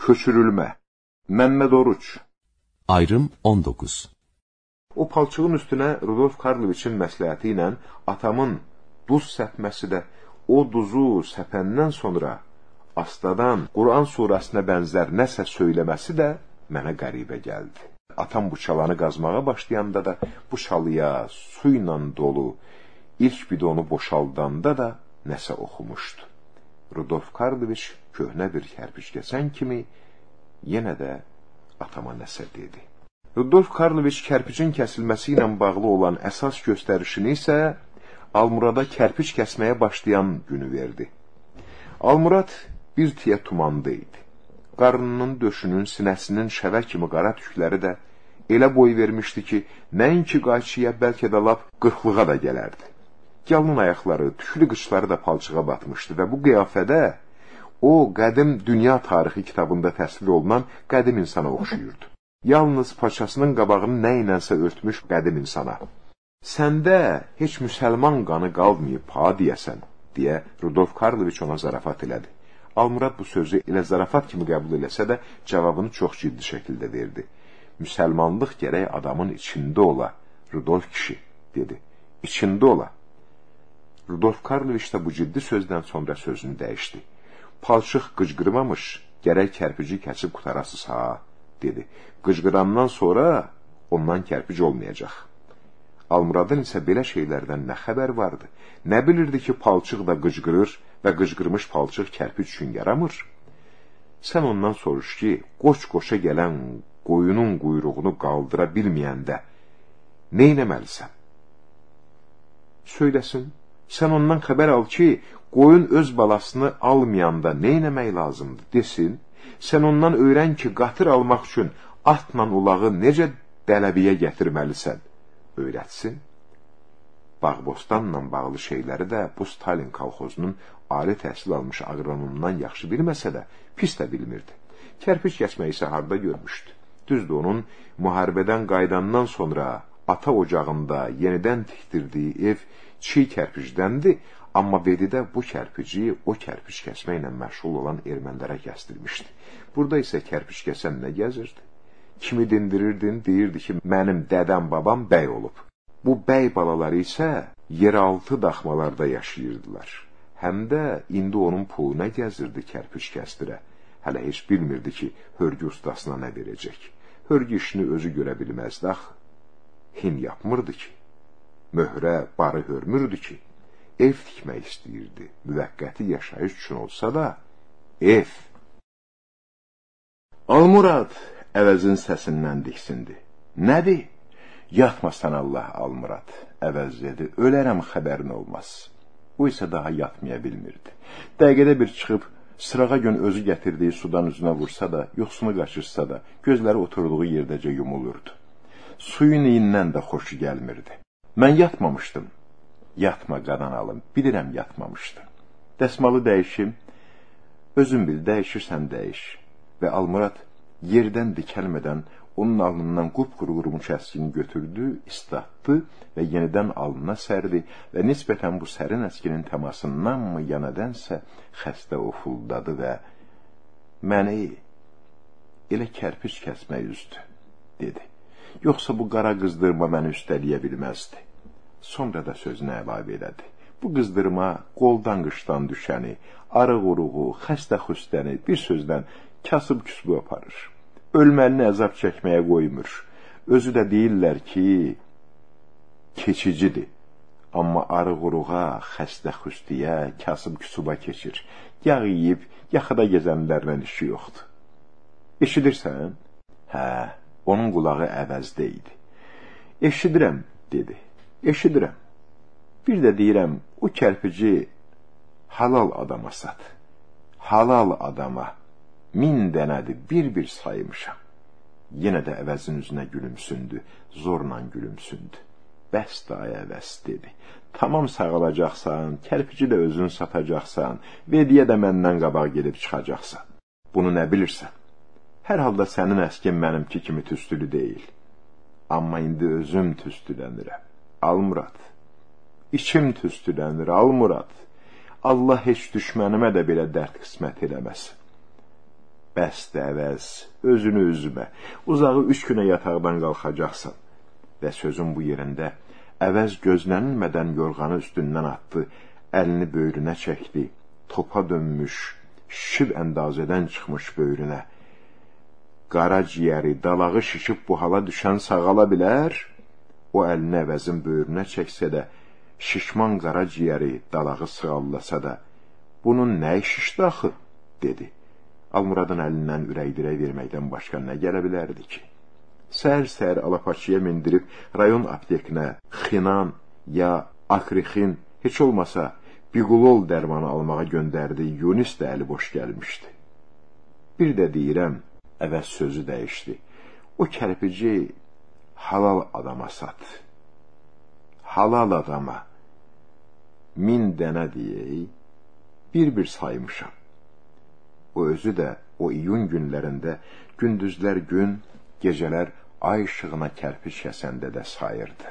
Köçürülmə. Məmməd Oruç. Ayrım 19. O palçığın üstünə Rudolf Karloviçin məsləhəti ilə atamın duz səpməsi də o duzu səpəndən sonra astadan Quran surəsinə bənzər nəsə söyləməsi də mənə qəribə gəldi. Atam bu çalanı qazmağa başlayanda da bu çalıya su ilə dolu ilk bidonu boşaldanda da nəsə oxumuşdu. Rudolf Karloviç köhnə bir kərpiç kəsən kimi yenə də atama nəsə dedi. Rudolf Karloviç kərpicin kəsilməsi ilə bağlı olan əsas göstərişini isə Almurada kərpiç kəsməyə başlayan günü verdi. Almurad bir tiyə tumanda idi. Qarnının, döşünün, sinəsinin şəvə kimi qara tükləri də elə boy vermişdi ki, nəinki qayçıya, bəlkə də lap 40-lığa da gələrdi. Yalın ayaqları, tüklü qıçları da palçığa batmışdı və bu qiyafədə o, qədim dünya tarixi kitabında təsvir olunan qədim insana oxşuyurdu. Yalnız paçasının qabağını nə ilənsə örtmüş qədim insana. Səndə heç müsəlman qanı qalmayıb, ha deyəsən, deyə Rudolf Karloviç ona zarafat elədi. Almurad bu sözü elə zarafat kimi qəbul eləsə də, cavabını çox ciddi şəkildə verdi. Müsəlmanlıq gərək adamın içində ola, Rudolf kişi, dedi. İçində ola. Rudolf Karloviç da bu ciddi sözdən sonra sözünü dəyişdi. Palçıq qıcqırmamış, gərək kərpici kəsib qutarasız ha, dedi. Qıcqırandan sonra ondan kərpic olmayacaq. Almuradın isə belə şeylərdən nə xəbər vardı? Nə bilirdi ki, palçıq da qıcqırır və qıcqırmış palçıq kərpic üçün yaramır? Sən ondan soruş ki, qoç-qoça gələn qoyunun quyruğunu qaldıra bilməyəndə neynəməlisən? Söyləsin, sən ondan xəbər al ki, qoyun öz balasını almayanda neynəmək lazımdır, desin. Sən ondan öyrən ki, qatır almaq üçün atla ulağı necə dələbiyə gətirməlisən, öyrətsin. Bağbostanla bağlı şeyləri də bu Stalin kolxozunun ali təhsil almış aqronomdan yaxşı bilməsə də, pis də bilmirdi. Kərpiç kəsmək isə harda görmüşdü. Düzdür, onun müharibədən qaydandan sonra ata ocağında yenidən tikdirdiyi ev çiy kərpicdəndir, amma Vedidə bu kərpici o kərpiç kəsməklə məşğul olan ermənilərə kəsdirmişdi. Burada isə kərpiç kəsən nə gəzirdi? Kimi dindirirdin, deyirdi ki, mənim dədəm babam bəy olub. Bu bəy balaları isə yeraltı daxmalarda yaşayırdılar. Həm də indi onun puluna gəzirdi kərpiç kəsdirə. Hələ heç bilmirdi ki, hörgü ustasına nə verəcək. Hörgü işini özü görə bilməzdi axı. Hin yapmırdı ki. Möhrə barı hörmürdü ki. Ev tikmək istəyirdi. Müvəqqəti yaşayış üçün olsa da, ev. Almurad əvəzin səsindən diksindi. Nədir? Yatmasan Allah, Almurad, əvəz dedi. Ölərəm, xəbərin olmaz. O isə daha yatmaya bilmirdi. Dəqiqədə bir çıxıb, sırağa gün özü gətirdiyi sudan üzünə vursa da, yoxsunu qaçırsa da, gözləri oturduğu yerdəcə yumulurdu. Suyun iyindən də xoşu gəlmirdi. Mən yatmamışdım. Yatma qadan alım, bilirəm yatmamışdı. Dəsmalı dəyişim, özün bil, dəyişirsən dəyiş. Və Almurad yerdən dikəlmədən onun alnından qupquru qurumuş əskini götürdü, istatdı və yenidən alnına sərdi və nisbətən bu sərin əskinin təmasından mı ya nədənsə xəstə ofuldadı və məni elə kərpiç kəsmək üzdü, dedi. Yoxsa bu qara qızdırma məni üstəliyə bilməzdi. Sonra da sözünə əlavə elədi. Bu qızdırma qoldan qışdan düşəni, arıq-uruğu, xəstə-xüstəni bir sözdən kasıb-küsbü aparır. Ölməlini əzab çəkməyə qoymur. Özü də deyirlər ki, keçicidir. Amma arıq-uruğa, xəstə-xüstəyə, kasıb-küsuba keçir. Yağ yiyib, yaxada gezənlərlə işi yoxdur. Eşidirsən? Hə, onun qulağı əvəzdə idi. Eşidirəm, dedi. Eşidirəm. Bir də deyirəm, o kərpici halal adama sat. Halal adama 1000 dənədir, bir-bir saymışam. Yenə də əvəzin üzünə gülümsündü, zorla gülümsündü. Bəs daya əvəz, dedi. Tamam sağalacaqsan, kərpici də özün satacaqsan, Vediyə də məndən qabaq gedib çıxacaqsan. Bunu nə bilirsən? Hər halda sənin əskin mənimki kimi tüstülü deyil. Amma indi özüm tüstülənirəm. Almurad, içim tüstülənir, Almurad. Allah heç düşmənimə də belə dərd qismət eləməsin. Bəsdə əvəz, özünü üzmə, uzağı 3 günə yataqdan qalxacaqsan. Və sözün bu yerində əvəz gözlənilmədən yorğanı üstündən atdı, əlini böyrünə çəkdi, topa dönmüş, şiv əndazədən çıxmış böyrünə. Qara ciyəri, dalağı şişib bu hala düşən sağala bilər, o əlini əvəzin böyrünə çəksə də, şişman qara ciyəri, dalağı sığallasa da, bunun nə şişdi axı, dedi. Almuradın əlindən ürək-dirək verməkdən başqa nə gələ bilərdi ki? Səhər-səhər Alapaçıya mindirib rayon aptekinə xinan ya akrixin, heç olmasa biqulol dərmanı almağa göndərdi, Yunis də əli boş gəlmişdi. Bir də deyirəm, əvəz sözü dəyişdi. O kərpici halal adama sat. Halal adama 1000 dənə deyək, bir-bir saymışam. O özü də o iyun günlərində gündüzlər gün, gecələr ay işığına kərpiç kəsəndə də sayırdı.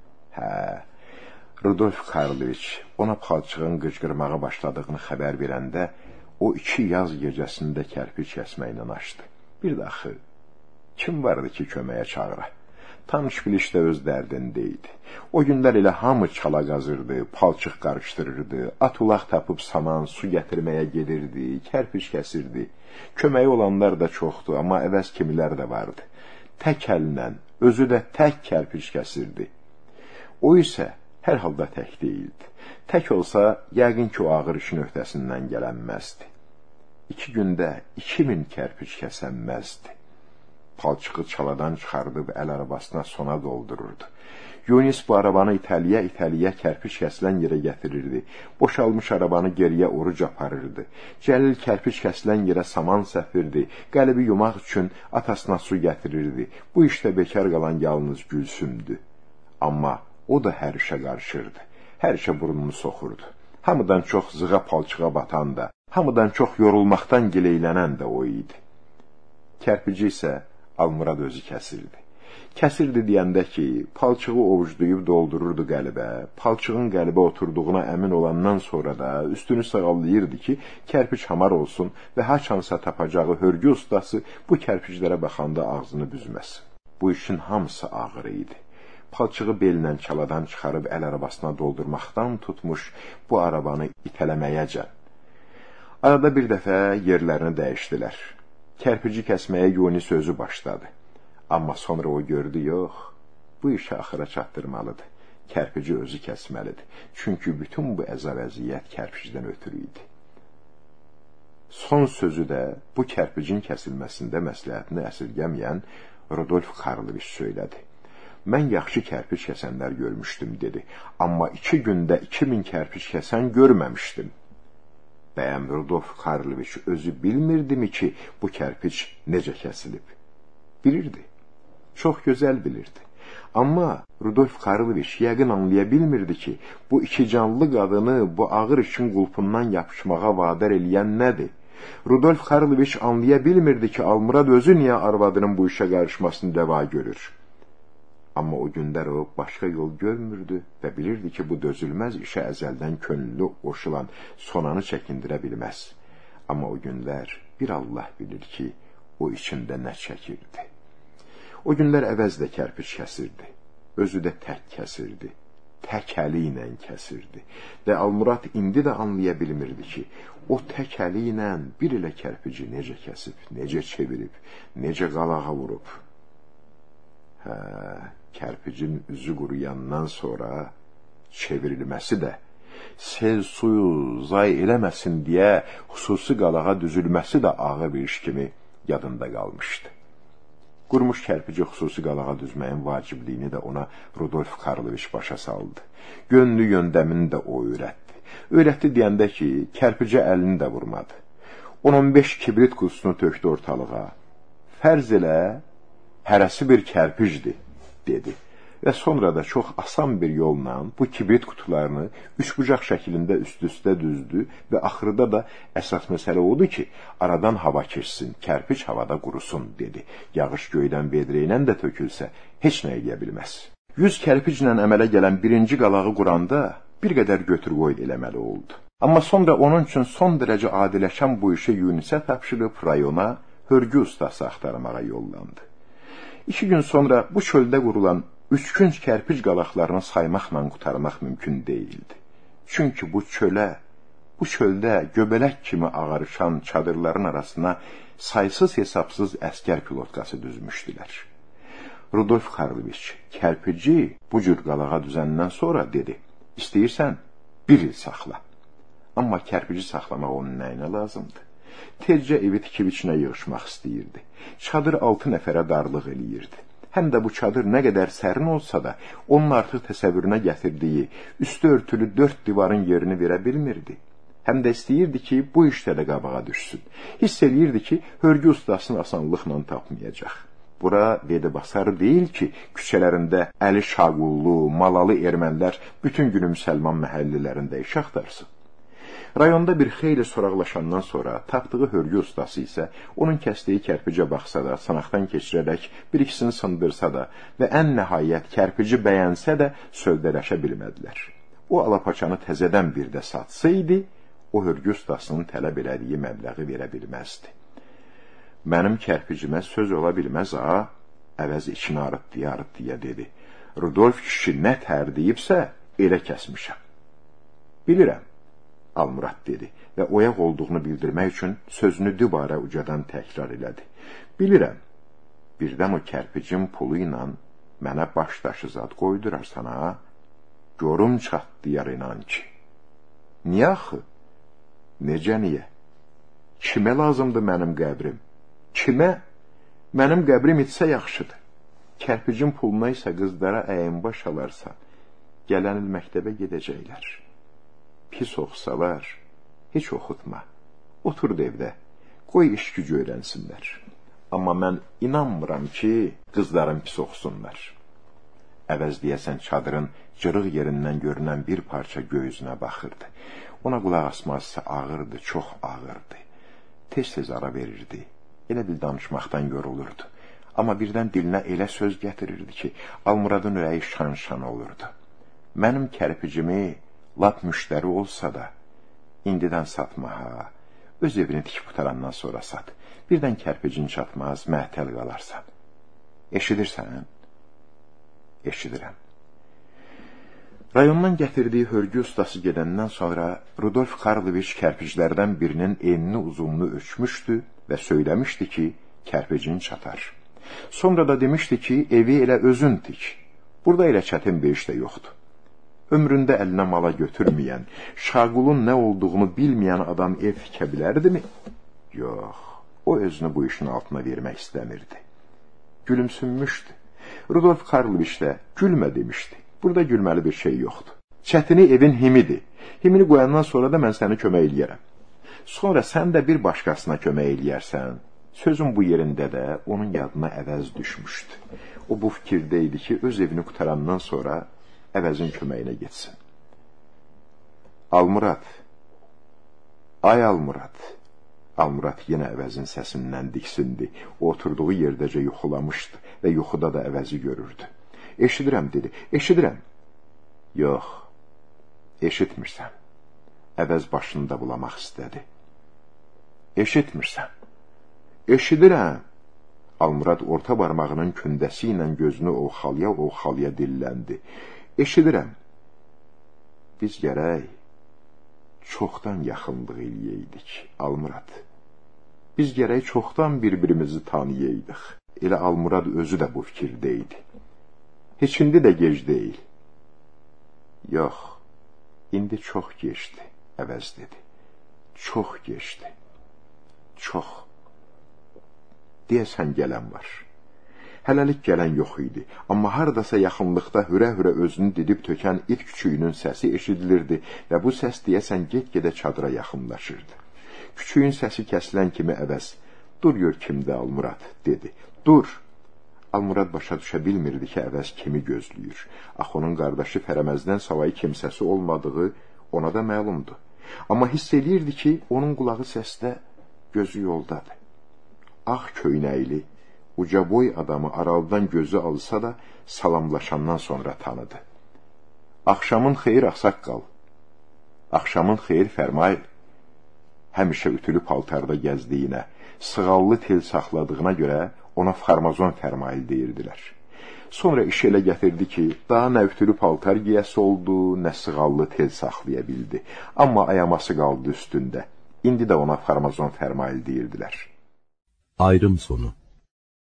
Rudolf Karloviç ona palçığın qıcqırmağa başladığını xəbər verəndə o 2 yaz gecəsində kərpiç kəsməklə açdı. Bir də axı, kim vardı ki köməyə çağıra? Tanış biliş də öz dərdində idi. O günlər elə hamı çala qazırdı, palçıq qarışdırırdı, at ulaq tapıb saman, su gətirməyə gedirdi, kərpiç kəsirdi. Köməyi olanlar da çoxdu, amma əvəz kimilər də vardı. Tək əllə, özü də tək kərpiç kəsirdi. O isə hər halda tək deyildi. Tək olsa, yəqin ki o ağır işin öhdəsindən gələnməzdi. 2 gündə 2000 kərpiç kəsənməzdi. Palçığı çaladan çıxardıb əl arabasına sona doldururdu. Yunis bu arabanı itəliyə kərpiç kəsilən yerə gətirirdi. Boşalmış arabanı geriyə oruc aparırdı. Cəlil kərpiç kəsilən yerə saman səpirdi. Qəlbi yumaq üçün atasına su gətirirdi. Bu işdə bekar qalan yalnız Gülsümdü. Amma o da hər işə qarışırdı. Hər işə burnunu soxurdu. Hamıdan çox zığa palçığa batan da, hamıdan çox yorulmaqdan gileylənən də o idi. Kərpici isə Almurad özü kəsirdi. Kəsirdi deyəndə ki, palçığı ovuclayıb doldururdu qəlbə, palçığın qəlbə oturduğuna əmin olandan sonra da üstünü sağallayırdı ki, kərpiç hamar olsun və haçansa tapacağı hörgü ustası bu kərpiclərə baxanda ağzını büzməsin. Bu işin hamısı ağır idi. Palçığı bellə çaladan çıxarıb əl arabasına doldurmaqdan tutmuş bu arabanı itələməyəcən. Arada bir dəfə yerlərini dəyişdilər. Kərpici kəsməyə Yunis özü başladı. Amma sonra o gördü, yox, bu işi axıra çatdırmalıdır. Kərpici özü kəsməlidir. Çünki bütün bu əzab-əziyyət kərpicdən ötürü idi. Son sözü də bu kərpicin kəsilməsində məsləhətini əsirgəməyən Rudolf Karloviç söylədi. Mən yaxşı kərpic kəsənlər görmüşdüm, dedi. Amma 2 gündə 2000 kərpic kəsən görməmişdim. Bəyəm Rudolf Karloviç özü bilmirdimi ki, bu kərpiç necə kəsilib? Bilirdi. Çox gözəl bilirdi. Amma Rudolf Karloviç yəqin anlaya bilmirdi ki, bu 2 canlı qadını bu ağır işin qulpundan yapışmağa vadar eləyən nədir? Rudolf Karloviç anlaya bilmirdi ki, Almurad özü niyə arvadının bu işə qarışmasını rəva görür? Amma o günlər o başqa yol görmürdü və bilirdi ki, bu dözülməz işə əzəldən könüllü qoşulan sonanı çəkindirə bilməz. Amma o günlər bir Allah bilir ki, o içində nə çəkirdi. O günlər əvəz də kərpiç kəsirdi. Özü də tək kəsirdi. Tək əli ilə kəsirdi. Və Almurad indi də anlaya bilmirdi ki, o tək əli ilə bir elə kərpici necə kəsib, necə çevirib, necə qalağa vurub. Kərpicin üzü quruyandan sonra çevrilməsi də, sel suyu zay eləməsin deyə xüsusi qalağa düzülməsi də ağır bir iş kimi yadında qalmışdı. Qurmuş kərpici xüsusi qalağa düzməyin vacibliyini də ona Rudolf Karloviç başa saldı. Gönlü yöndəmini də o öyrətdi. Öyrətdi deyəndə ki, kərpicə əlini də vurmadı. 10-15 kibrit qutusunu tökdü ortalığa. Fərz elə, hərəsi bir kərpicdir, dedi. Və sonra da çox asan bir yolla bu kibrit qutularını üçbucaq şəklində üst-üstə düzdü və axırda da əsas məsələ odur ki, aradan hava keçsin, kərpiç havada qurusun, dedi. Yağış göydən vedrə də tökülsə, heç nə edə bilməz. 100 kərpiclə əmələ gələn birinci qalağı quranda bir qədər götür-qoy eləməli oldu. Amma sonra onun üçün son dərəcə adiləşən bu işi Yunisə tapşırıb rayona hörgü ustası axtarmağa yollandı. 2 gün sonra bu çöldə qurulan 3 künc kərpic qalaqlarını saymaqla qutarmaq mümkün deyildi. Çünki bu çöldə göbələk kimi ağarışan çadırların arasına saysız hesabsız əskər pilotkası düzmüşdülər. Rudolf Karloviç kərpici bu cür qalağa düzəndən sonra dedi, istəyirsən 1 il saxla. Amma kərpici saxlamaq onun nəyinə lazımdır? Tezcə evi tikib içinə yığışmaq istəyirdi. Çadır 6 nəfərə darlıq eləyirdi. Həm də bu çadır nə qədər sərin olsa da, onun artıq təsəvvürünə gətirdiyi, üstü örtülü 4 divarın yerini verə bilmirdi. Həm də istəyirdi ki, bu işdə də qabağa düşsün. Hiss eləyirdi ki, hörgü ustasını asanlıqla tapmayacaq. Bura Vedibasar deyil ki, küçələrində əli şaqullu, malalı ermənilər bütün günü müsəlman məhəllilərində iş axtarsın. Rayonda bir xeyli soraqlaşandan sonra tapdığı hörgü ustası isə onun kəsdiyi kərpicə baxsa da, sınaqdan keçirərək bir ikisini sındırsa da və ən nəhayət kərpici bəyənsə də sövdələşə bilmədilər. O alapaçanı təzədən bir də satsaydı, o hörgü ustasının tələb elədiyi məbləği verə bilməzdi. Mənim kərpicimə söz ola bilməz ha, əvəz içini arıtdıya dedi. Rudolf kişi nə tər deyibsə, elə kəsmişəm. Bilirəm, Almurad dedi və oyaq olduğunu bildirmək üçün sözünü dübarə ucadan təkrar elədi. Bilirəm, birdən o kərpicin pulu ilə mənə baş daşı zad qoydurarsan ha, görüm çatdıyar inan ki. Niyə axı? Necə niyə? Kimə lazımdır mənim qəbrim? Kimə? Mənim qəbrim etsə yaxşıdır. Kərpicin puluna isə qızlara əyin baş alarsa, gələn il məktəbə gedəcəklər. Pis oxusalar, heç oxutma. Otur evdə, qoy iş gücü öyrənsinlər. Amma mən inanmıram ki, qızların pis oxusunlar. Əvəz deyəsən çadırın cırıq yerindən görünən bir parça göğüzünə baxırdı. Ona qulaq asmazsa ağırdı, çox ağırdı. Tez-tez ara verirdi. Elə bil danışmaqdan yorulurdu. Amma birdən dilinə elə söz gətirirdi ki, Almuradın ürəyi şan-şan olurdu. Mənim kərpicimi lap müştəri olsa da, indidən satma ha, öz evini tikib qutarandan sonra sat. Birdən kərpicin çatmaz, məhtəl qalarsan. Eşidirsən? Eşidirəm. Rayondan gətirdiyi hörgü ustası gedəndən sonra Rudolf Karloviç kərpiclərdən birinin enini uzunluğunu ölçmüşdü və söyləmişdi ki, kərpicin çatar. Sonra da demişdi ki, evi elə özün tik. Burada elə çətin bir iş də yoxdur. Ömründə əlinə mala götürməyən, şaqulun nə olduğunu bilməyən adam ev tikə bilərdimi? Yox, o özünü bu işin altına vermək istəmirdi. Gülümsünmüşdü. Rudolf Karloviç də gülmə demişdi. Burada gülməli bir şey yoxdur. Çətini evin himidir. Himini qoyandan sonra da mən səni kömək eləyərəm. Sonra sən də bir başqasına kömək eləyərsən. Sözün bu yerində də onun yadına əvəz düşmüşdü. O bu fikirdə idi ki, öz evini qutarandan sonra əvəzin köməyinə getsin. Almurad, ay Almurad. Almurad yenə əvəzin səsindən diksindi. O oturduğu yerdəcə yuxulamışdı və yuxuda da əvəzi görürdü. Eşidirəm dedi, eşidirəm. Yox, eşitmirsən. Əvəz başında bulamaq istədi. Eşitmirsən. Eşidirəm. Almurad orta barmağının kündəsi ilə gözünü oxalya dilləndi. Eşidirəm. Biz gərək çoxdan yaxınlıq eləyəydik, Almurad. Biz gərək çoxdan bir-birimizi tanıyaydıq. Elə Almurad özü də bu fikirdə idi. Heç indi də gec deyil. Yox, indi çox geçdi, əvəz dedi. Çox geçdi. Çox. Deyəsən gələn var. Hələlik gələn yox idi, amma haradasa yaxınlıqda hürə-hürə özünü didib tökən it küçüyünün səsi eşidilirdi və bu səs deyəsən get-gedə çadıra yaxınlaşırdı. Küçüyün səsi kəsilən kimi əvəz, dur gör kimdə Almurad, dedi. Dur. Almurad başa düşə bilmirdi ki, əvəz kimi gözləyir. Ax, onun qardaşı Fərəməzdən savayı kimsəsi olmadığı ona da məlumdur. Amma hiss eləyirdi ki, onun qulağı səsdə, gözü yoldadır. Ağ köynəkli, uca boy adamı aralıdan gözü alsa da salamlaşandan sonra tanıdı. Axşamın xeyir, ağsaqqal. Axşamın xeyir, Fərmayl. həmişə ütülü paltarda gəzdiyinə, sığallı tel saxladığına görə ona farmazon fərmail deyirdilər. Sonra iş elə gətirdi ki, daha nə ütülü paltar giyəsi oldu, nə sığallı tel saxlaya bildi. Amma ayaması qaldı üstündə. İndi də ona farmazon fərmail deyirdilər. Ayrım sonu.